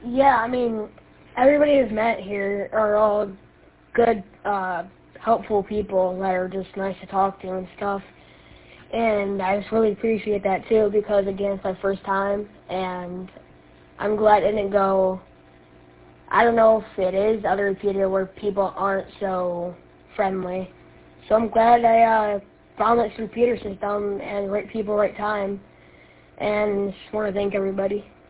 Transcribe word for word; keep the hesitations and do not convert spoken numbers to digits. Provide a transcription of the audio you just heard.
Yeah, I mean, everybody who's met here are all good, uh, helpful people that are just nice to talk to and stuff. And I just really appreciate that too, because again, it's my first time, and I'm glad it didn't go. I don't know if it is other repeater where people aren't so friendly. So I'm glad I uh, found this repeater system and right people, right time. And just want to thank everybody.